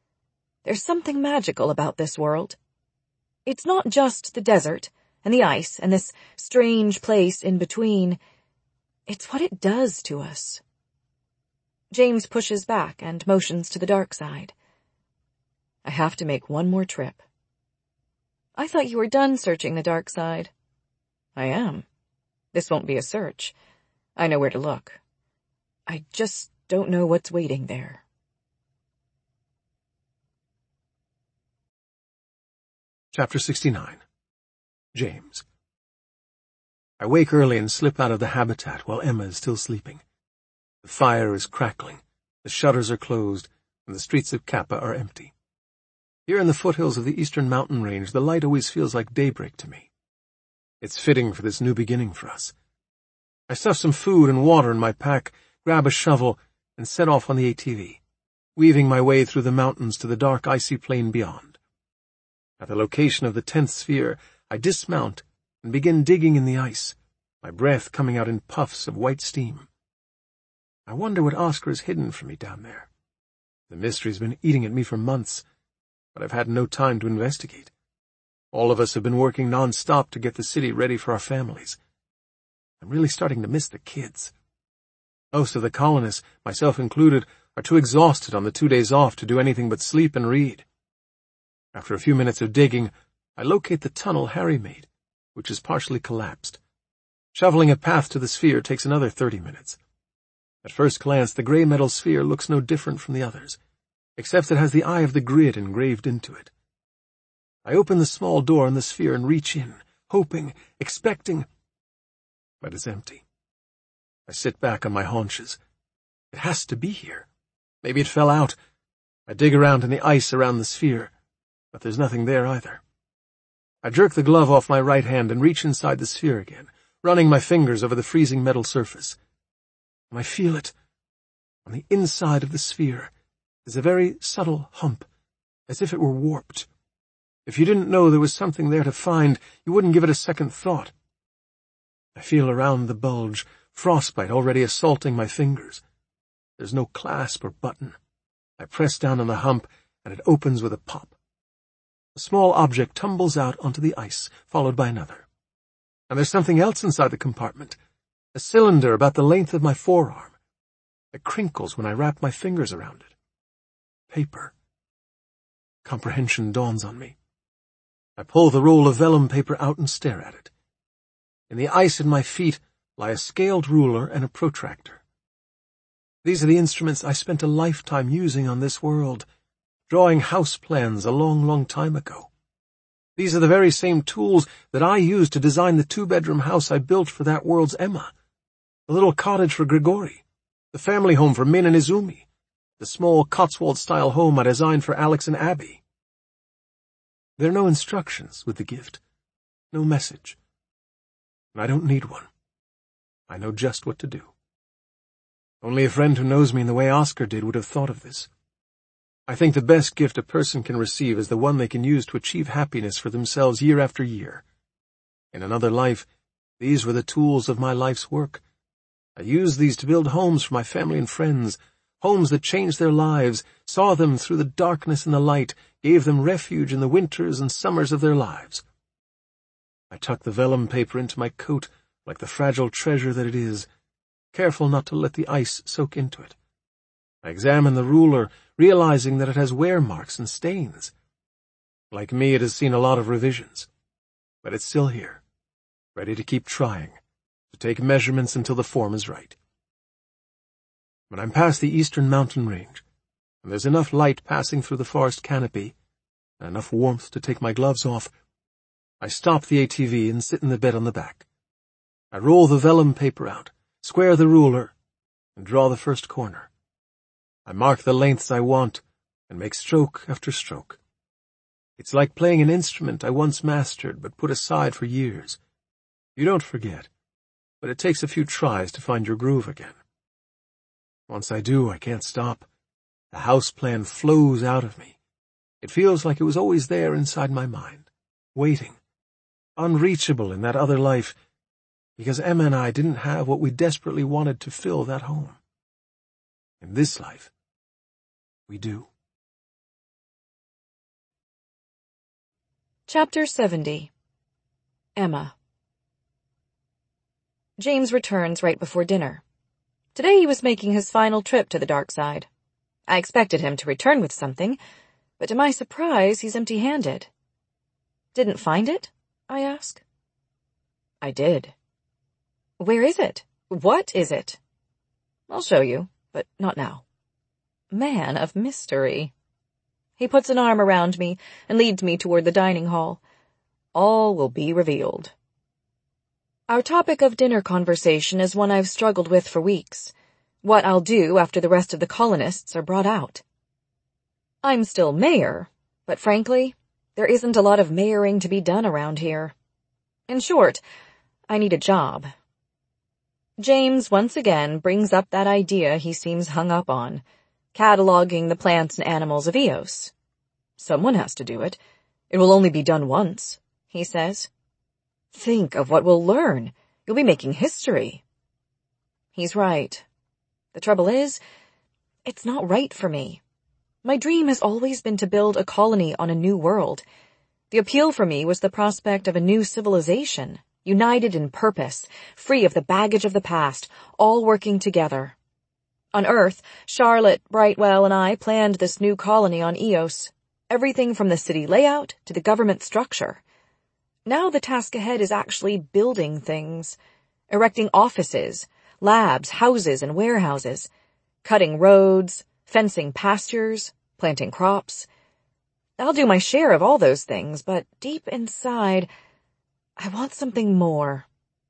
There's something magical about this world. It's not just the desert and the ice and this strange place in between. It's what it does to us. James pushes back and motions to the dark side. I have to make one more trip. I thought you were done searching the dark side. I am. This won't be a search. I know where to look. I just don't know what's waiting there. Chapter sixty-nine. James. I wake early and slip out of the habitat while Emma is still sleeping. The fire is crackling, the shutters are closed, and the streets of Kappa are empty. Here in the foothills of the eastern mountain range, the light always feels like daybreak to me. It's fitting for this new beginning for us. I stuff some food and water in my pack, grab a shovel, and set off on the A T V, weaving my way through the mountains to the dark, icy plain beyond. At the location of the tenth sphere, I dismount and begin digging in the ice, my breath coming out in puffs of white steam. I wonder what Oscar has hidden from me down there. The mystery's been eating at me for months, but I've had no time to investigate. All of us have been working non-stop to get the city ready for our families. I'm really starting to miss the kids. Most of the colonists, myself included, are too exhausted on the two days off to do anything but sleep and read. After a few minutes of digging, I locate the tunnel Harry made, which is partially collapsed. Shoveling a path to the sphere takes another thirty minutes. At first glance, the gray metal sphere looks no different from the others, except it has the eye of the grid engraved into it. I open the small door in the sphere and reach in, hoping, expecting, but it's empty. I sit back on my haunches. It has to be here. Maybe it fell out. I dig around in the ice around the sphere, but there's nothing there either. I jerk the glove off my right hand and reach inside the sphere again, running my fingers over the freezing metal surface. And I feel it. On the inside of the sphere is a very subtle hump, as if it were warped. If you didn't know there was something there to find, you wouldn't give it a second thought. I feel around the bulge, frostbite already assaulting my fingers. There's no clasp or button. I press down on the hump, and it opens with a pop. A small object tumbles out onto the ice, followed by another. And there's something else inside the compartment, a cylinder about the length of my forearm. It crinkles when I wrap my fingers around it. Paper. Comprehension dawns on me. I pull the roll of vellum paper out and stare at it. In the ice at my feet lie a scaled ruler and a protractor. These are the instruments I spent a lifetime using on this world, drawing house plans a long, long time ago. These are the very same tools that I used to design the two-bedroom house I built for that world's Emma, the little cottage for Grigori, the family home for Min and Izumi, the small Cotswold-style home I designed for Alex and Abby. There are no instructions with the gift, no message. And I don't need one. I know just what to do. Only a friend who knows me in the way Oscar did would have thought of this. I think the best gift a person can receive is the one they can use to achieve happiness for themselves year after year. In another life, these were the tools of my life's work. I used these to build homes for my family and friends, homes that changed their lives, saw them through the darkness and the light, gave them refuge in the winters and summers of their lives. I tuck the vellum paper into my coat like the fragile treasure that it is, careful not to let the ice soak into it. I examine the ruler, realizing that it has wear marks and stains. Like me, it has seen a lot of revisions, but it's still here, ready to keep trying, to take measurements until the form is right. When I'm past the eastern mountain range, and there's enough light passing through the forest canopy, and enough warmth to take my gloves off, I stop the A T V and sit in the bed on the back. I roll the vellum paper out, square the ruler, and draw the first corner. I mark the lengths I want and make stroke after stroke. It's like playing an instrument I once mastered but put aside for years. You don't forget, but it takes a few tries to find your groove again. Once I do, I can't stop. The house plan flows out of me. It feels like it was always there inside my mind, waiting, unreachable in that other life, because Emma and I didn't have what we desperately wanted to fill that home. In this life, we do. Chapter seventy. Emma. James returns right before dinner. Today he was making his final trip to the dark side. I expected him to return with something, but to my surprise he's empty-handed. Didn't find it? I ask. I did. Where is it? What is it? I'll show you, but not now. Man of mystery. He puts an arm around me and leads me toward the dining hall. All will be revealed. Our topic of dinner conversation is one I've struggled with for weeks. What I'll do after the rest of the colonists are brought out. I'm still mayor, but frankly, there isn't a lot of mayoring to be done around here. In short, I need a job. James once again brings up that idea he seems hung up on, cataloging the plants and animals of Eos. Someone has to do it. It will only be done once, he says. Think of what we'll learn. You'll be making history. He's right. The trouble is, it's not right for me. My dream has always been to build a colony on a new world. The appeal for me was the prospect of a new civilization, united in purpose, free of the baggage of the past, all working together. On Earth, Charlotte, Brightwell, and I planned this new colony on Eos, everything from the city layout to the government structure. Now the task ahead is actually building things, erecting offices, labs, houses, and warehouses, cutting roads, fencing pastures, planting crops. I'll do my share of all those things, but deep inside, I want something more.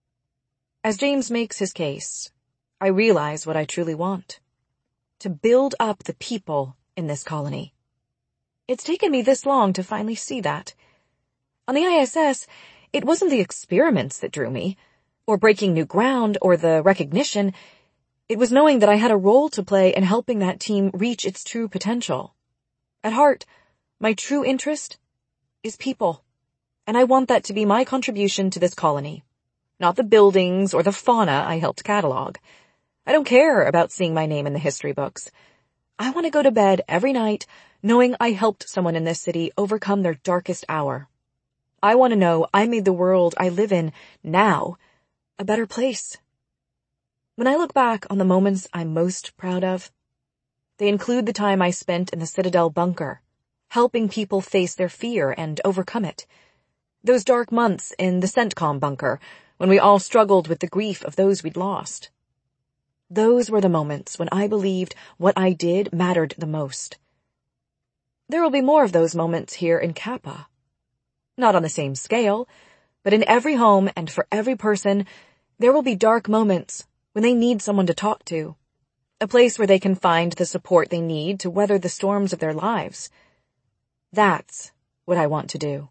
As James makes his case, I realize what I truly want. To build up the people in this colony. It's taken me this long to finally see that. On the I S S, it wasn't the experiments that drew me, or breaking new ground, or the recognition. It was knowing that I had a role to play in helping that team reach its true potential. At heart, my true interest is people, and I want that to be my contribution to this colony, not the buildings or the fauna I helped catalog. I don't care about seeing my name in the history books. I want to go to bed every night knowing I helped someone in this city overcome their darkest hour. I want to know I made the world I live in now a better place. When I look back on the moments I'm most proud of, they include the time I spent in the Citadel bunker, helping people face their fear and overcome it. Those dark months in the CENTCOM bunker, when we all struggled with the grief of those we'd lost. Those were the moments when I believed what I did mattered the most. There will be more of those moments here in Kappa. Not on the same scale, but in every home and for every person, there will be dark moments when they need someone to talk to. A place where they can find the support they need to weather the storms of their lives. That's what I want to do.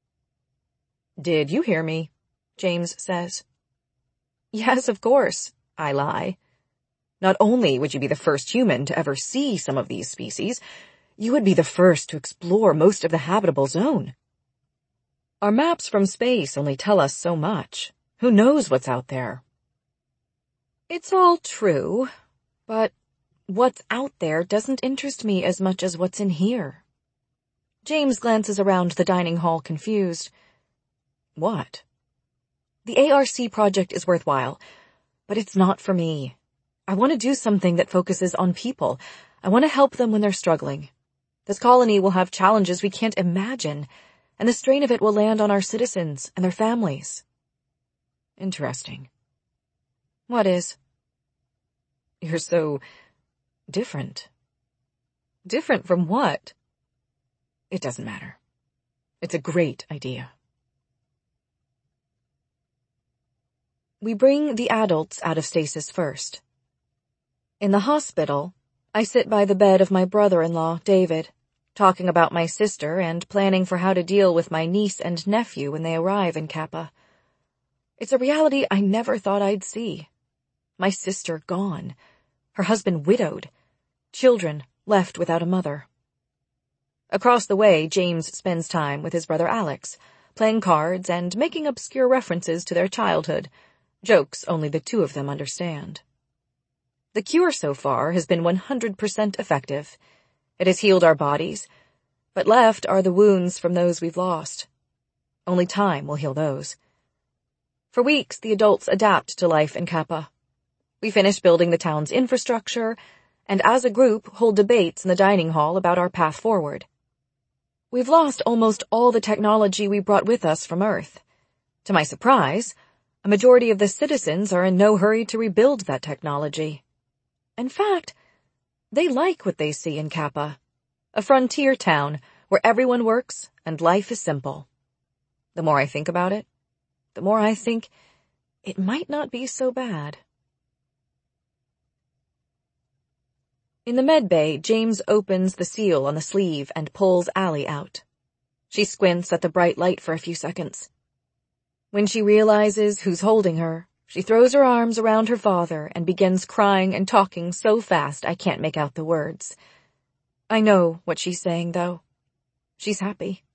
Did you hear me? James says. Yes, of course, I lie. Not only would you be the first human to ever see some of these species, you would be the first to explore most of the habitable zone. Our maps from space only tell us so much. Who knows what's out there? It's all true, but what's out there doesn't interest me as much as what's in here. James glances around the dining hall confused. What? The A R C project is worthwhile, but it's not for me. I want to do something that focuses on people. I want to help them when they're struggling. This colony will have challenges we can't imagine, and the strain of it will land on our citizens and their families. Interesting. What is? You're so different. Different from what? It doesn't matter. It's a great idea. We bring the adults out of stasis first. In the hospital, I sit by the bed of my brother-in-law, David, talking about my sister and planning for how to deal with my niece and nephew when they arrive in Kappa. It's a reality I never thought I'd see. My sister gone, her husband widowed, children left without a mother. Across the way, James spends time with his brother Alex, playing cards and making obscure references to their childhood, jokes only the two of them understand. The cure so far has been one hundred percent effective. It has healed our bodies, but left are the wounds from those we've lost. Only time will heal those. For weeks, the adults adapt to life in Kappa. We finish building the town's infrastructure, and as a group hold debates in the dining hall about our path forward. We've lost almost all the technology we brought with us from Earth. To my surprise, a majority of the citizens are in no hurry to rebuild that technology. In fact, they like what they see in Kappa, a frontier town where everyone works and life is simple. The more I think about it, the more I think it might not be so bad. In the medbay, James opens the seal on the sleeve and pulls Allie out. She squints at the bright light for a few seconds. When she realizes who's holding her, she throws her arms around her father and begins crying and talking so fast I can't make out the words. I know what she's saying, though. She's happy.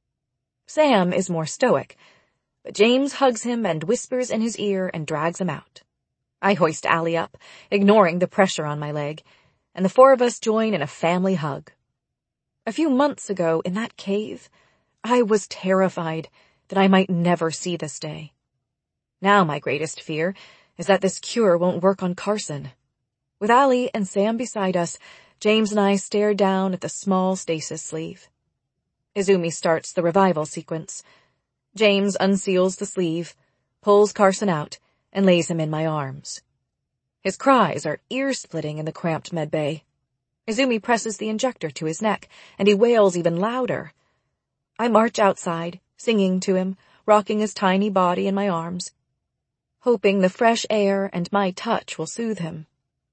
Sam is more stoic, but James hugs him and whispers in his ear and drags him out. I hoist Allie up, ignoring the pressure on my leg, and the four of us join in a family hug. A few months ago, in that cave, I was terrified that I might never see this day. Now my greatest fear is that this cure won't work on Carson. With Allie and Sam beside us, James and I stare down at the small stasis sleeve. Izumi starts the revival sequence. James unseals the sleeve, pulls Carson out, and lays him in my arms. His cries are ear-splitting in the cramped medbay. Izumi presses the injector to his neck, and he wails even louder. I march outside, singing to him, rocking his tiny body in my arms, hoping the fresh air and my touch will soothe him.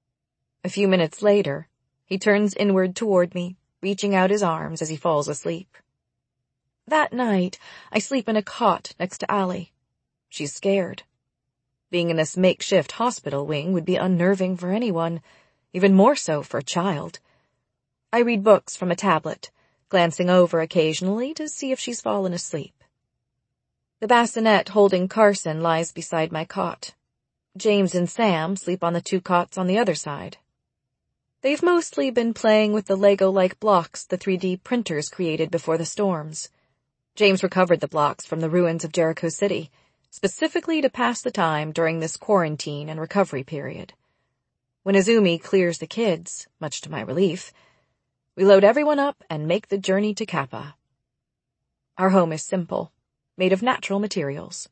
A few minutes later, he turns inward toward me, reaching out his arms as he falls asleep. That night, I sleep in a cot next to Allie. She's scared. Being in this makeshift hospital wing would be unnerving for anyone, even more so for a child. I read books from a tablet, glancing over occasionally to see if she's fallen asleep. The bassinet holding Carson lies beside my cot. James and Sam sleep on the two cots on the other side. They've mostly been playing with the Lego-like blocks the three D printers created before the storms. James recovered the blocks from the ruins of Jericho City, specifically to pass the time during this quarantine and recovery period. When Izumi clears the kids, much to my relief, we load everyone up and make the journey to Kappa. Our home is simple, made of natural materials.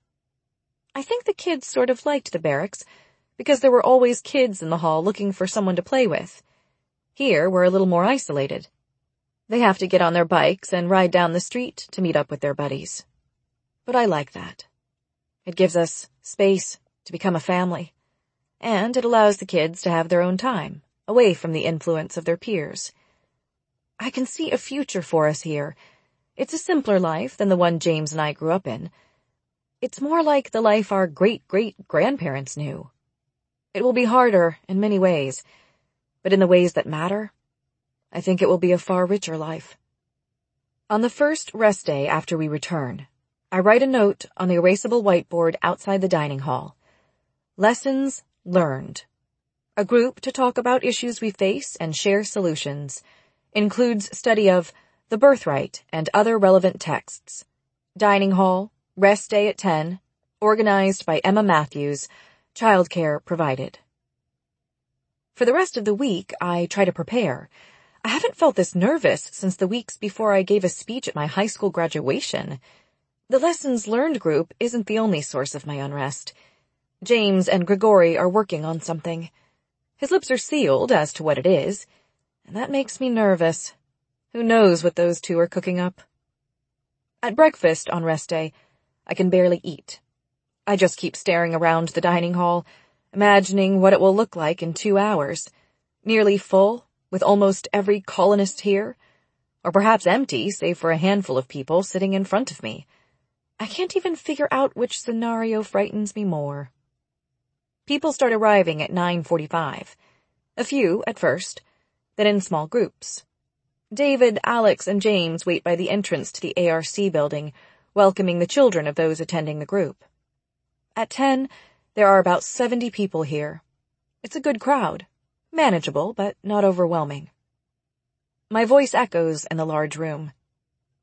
I think the kids sort of liked the barracks, because there were always kids in the hall looking for someone to play with. Here, we're a little more isolated. They have to get on their bikes and ride down the street to meet up with their buddies. But I like that. It gives us space to become a family, and it allows the kids to have their own time, away from the influence of their peers. I can see a future for us here. It's a simpler life than the one James and I grew up in. It's more like the life our great-great-grandparents knew. It will be harder in many ways, but in the ways that matter, I think it will be a far richer life. On the first rest day after we return, I write a note on the erasable whiteboard outside the dining hall. Lessons learned. A group to talk about issues we face and share solutions. Includes study of The Birthright and other relevant texts. Dining hall, rest day at ten, organized by Emma Matthews, childcare provided. For the rest of the week, I try to prepare. I haven't felt this nervous since the weeks before I gave a speech at my high school graduation. The lessons learned group isn't the only source of my unrest. James and Grigori are working on something. His lips are sealed as to what it is, and that makes me nervous. Who knows what those two are cooking up? At breakfast on rest day, I can barely eat. I just keep staring around the dining hall, imagining what it will look like in two hours, nearly full, with almost every colonist here, or perhaps empty save for a handful of people sitting in front of me. I can't even figure out which scenario frightens me more. People start arriving at nine forty-five. A few at first, then in small groups. David, Alex, and James wait by the entrance to the A R C building, welcoming the children of those attending the group. At ten, there are about seventy people here. It's a good crowd. Manageable, but not overwhelming. My voice echoes in the large room.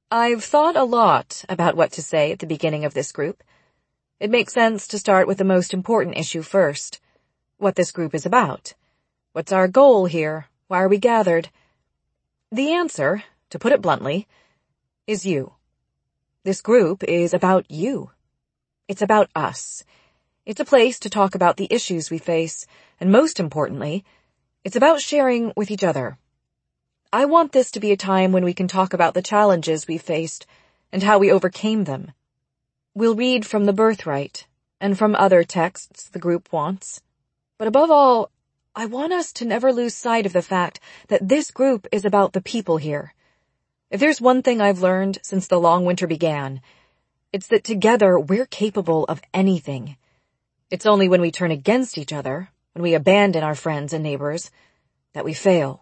I've thought a lot about what to say at the beginning of this group. It makes sense to start with the most important issue first. What this group is about. What's our goal here? Why are we gathered? The answer, to put it bluntly, is you. This group is about you. It's about us. It's a place to talk about the issues we face, and most importantly, it's about sharing with each other. I want this to be a time when we can talk about the challenges we faced and how we overcame them. We'll read from the Birthright and from other texts the group wants. But above all, I want us to never lose sight of the fact that this group is about the people here. If there's one thing I've learned since the long winter began, it's that together we're capable of anything. It's only when we turn against each other, when we abandon our friends and neighbors, that we fail.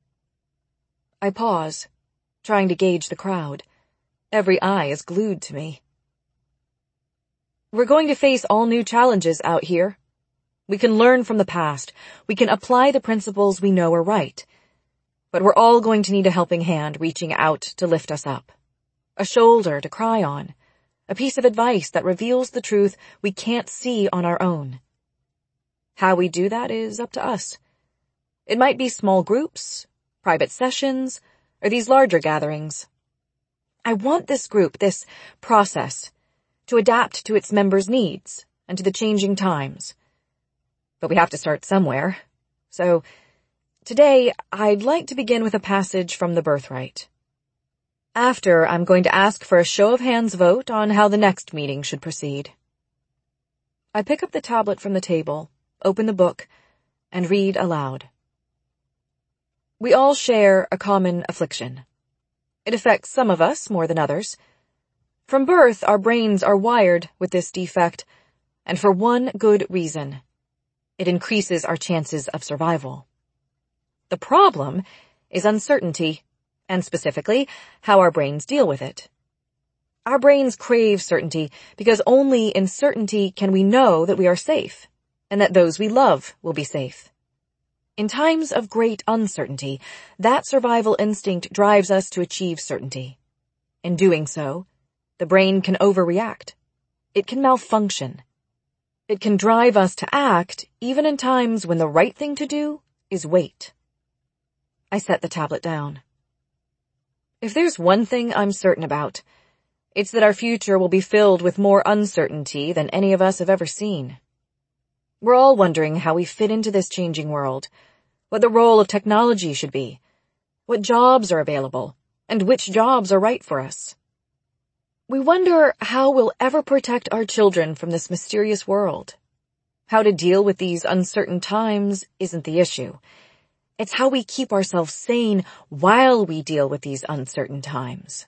I pause, trying to gauge the crowd. Every eye is glued to me. We're going to face all new challenges out here. We can learn from the past. We can apply the principles we know are right. But we're all going to need a helping hand reaching out to lift us up. A shoulder to cry on. A piece of advice that reveals the truth we can't see on our own. How we do that is up to us. It might be small groups, private sessions, or these larger gatherings. I want this group, this process, to adapt to its members' needs and to the changing times. But we have to start somewhere. So, today, I'd like to begin with a passage from the Birthright. After, I'm going to ask for a show of hands vote on how the next meeting should proceed. I pick up the tablet from the table, open the book, and read aloud. We all share a common affliction. It affects some of us more than others. From birth, our brains are wired with this defect, and for one good reason. It increases our chances of survival. The problem is uncertainty, and specifically, how our brains deal with it. Our brains crave certainty because only in certainty can we know that we are safe, and that those we love will be safe. In times of great uncertainty, that survival instinct drives us to achieve certainty. In doing so, the brain can overreact. It can malfunction. It can drive us to act even in times when the right thing to do is wait. I set the tablet down. If there's one thing I'm certain about, it's that our future will be filled with more uncertainty than any of us have ever seen. We're all wondering how we fit into this changing world, what the role of technology should be, what jobs are available, and which jobs are right for us. We wonder how we'll ever protect our children from this mysterious world. How to deal with these uncertain times isn't the issue. It's how we keep ourselves sane while we deal with these uncertain times.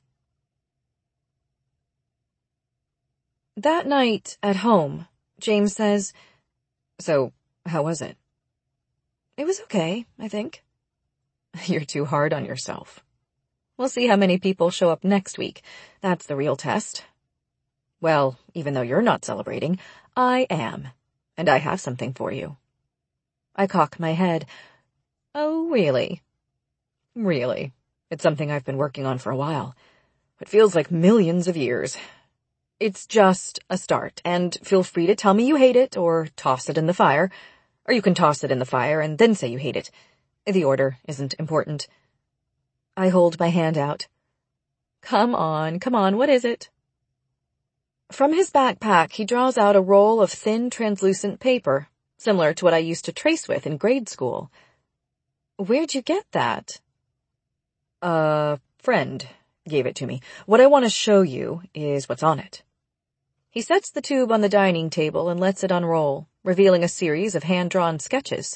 That night at home, James says, "So, how was it?" "It was okay, I think." "You're too hard on yourself. We'll see how many people show up next week. That's the real test." "Well, even though you're not celebrating, I am, and I have something for you." I cock my head. "Oh, really?" "Really. It's something I've been working on for a while. It feels like millions of years. It's just a start, and feel free to tell me you hate it, or toss it in the fire. Or you can toss it in the fire and then say you hate it. The order isn't important." I hold my hand out. "Come on, come on, what is it?" From his backpack, he draws out a roll of thin, translucent paper, similar to what I used to trace with in grade school. "Where'd you get that?" "A friend gave it to me. What I want to show you is what's on it." He sets the tube on the dining table and lets it unroll, revealing a series of hand-drawn sketches.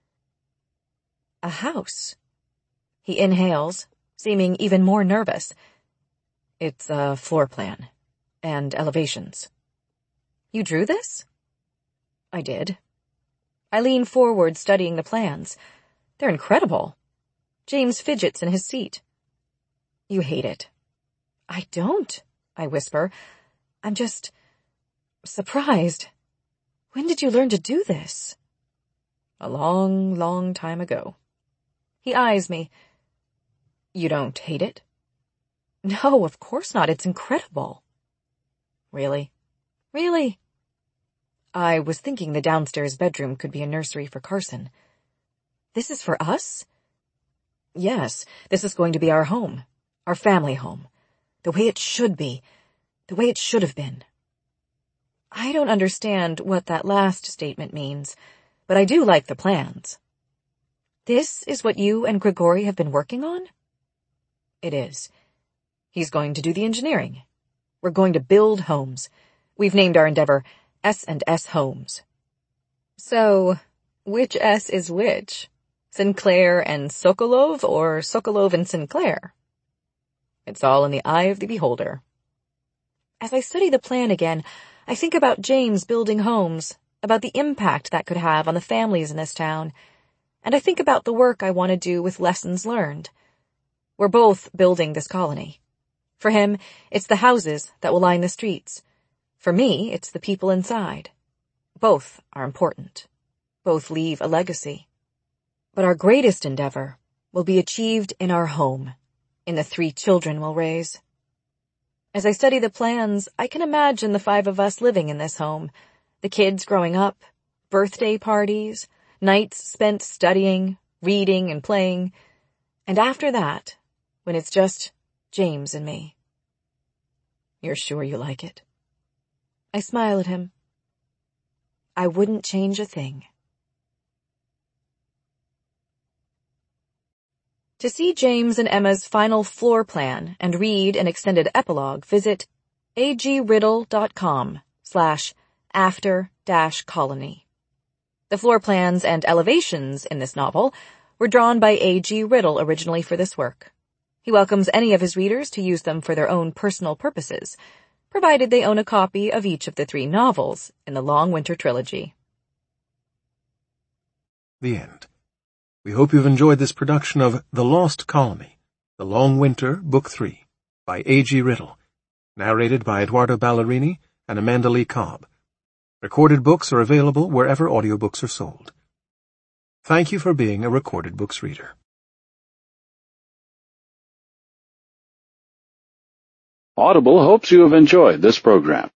A house. He inhales, seeming even more nervous. "It's a floor plan, and elevations." "You drew this?" "I did." I lean forward, studying the plans. They're incredible. James fidgets in his seat. "You hate it." "I don't," I whisper. "I'm just surprised. When did you learn to do this?" "A long, long time ago." He eyes me. "You don't hate it?" No, of course not. It's incredible. Really? Really? I was thinking the downstairs bedroom could be a nursery for Carson. This is for us? Yes, this is going to be our home. Our family home. The way it should be. The way it should have been. I don't understand what that last statement means, but I do like the plans. This is what you and Grigori have been working on? It is. He's going to do the engineering. We're going to build homes. We've named our endeavor S and S Homes. So, which S is which? Sinclair and Sokolov, or Sokolov and Sinclair? It's all in the eye of the beholder. As I study the plan again, I think about James building homes, about the impact that could have on the families in this town, and I think about the work I want to do with lessons learned. We're both building this colony. For him, it's the houses that will line the streets. For me, it's the people inside. Both are important. Both leave a legacy. But our greatest endeavor will be achieved in our home, in the three children we'll raise. As I study the plans, I can imagine the five of us living in this home, the kids growing up, birthday parties, nights spent studying, reading, and playing, and after that, when it's just James and me. You're sure you like it? I smile at him. I wouldn't change a thing. To see James and Emma's final floor plan and read an extended epilogue, visit agriddle.com slash after dash colony. The floor plans and elevations in this novel were drawn by A G Riddle originally for this work. He welcomes any of his readers to use them for their own personal purposes, provided they own a copy of each of the three novels in the Long Winter trilogy. The end. We hope you've enjoyed this production of The Lost Colony, The Long Winter, Book three, by A G Riddle, narrated by Eduardo Ballerini and Amanda Lee Cobb. Recorded books are available wherever audiobooks are sold. Thank you for being a Recorded Books reader. Audible hopes you have enjoyed this program.